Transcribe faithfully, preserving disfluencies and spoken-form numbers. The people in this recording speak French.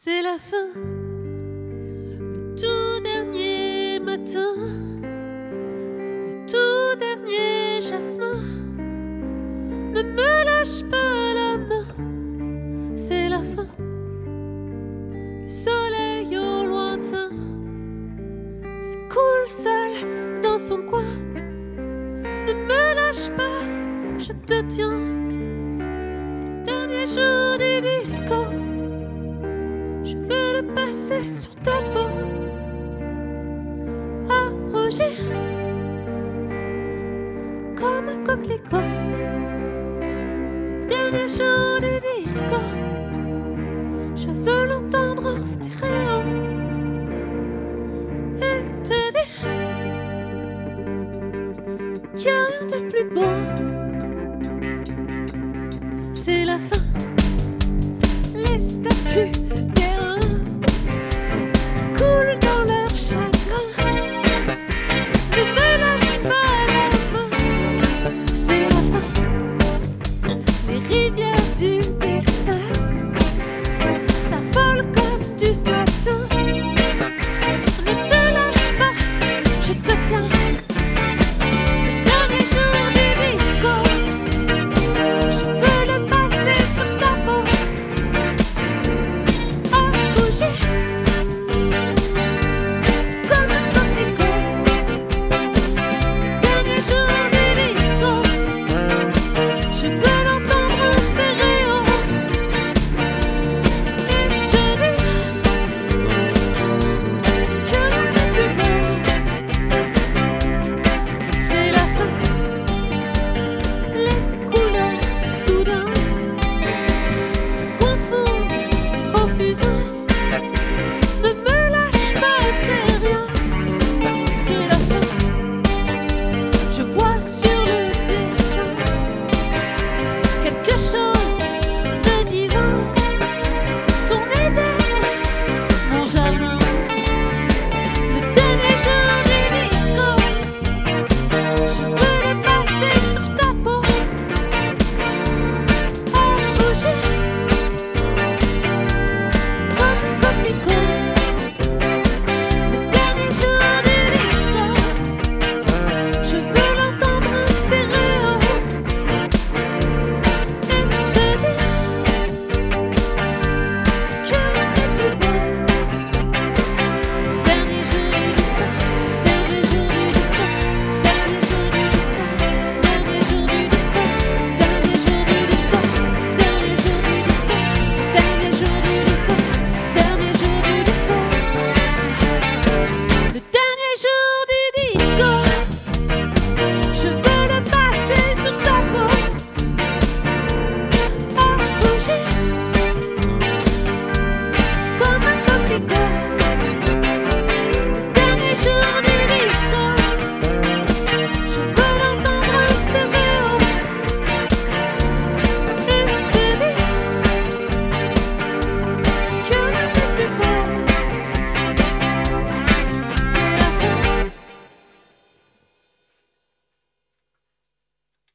C'est la fin, le tout dernier matin, le tout dernier jasmin. Ne me lâche pas la main, c'est la fin. Le soleil au lointain s'écoule seul dans son coin. Ne me lâche pas, je te tiens. Le dernier jour du disco, je veux le passer sur ta peau, arrangé comme un coquelicot. Le dernier jour du disco, je veux l'entendre en stéréo et te dire qu'il n'y a rien de plus beau. C'est la fin, les statues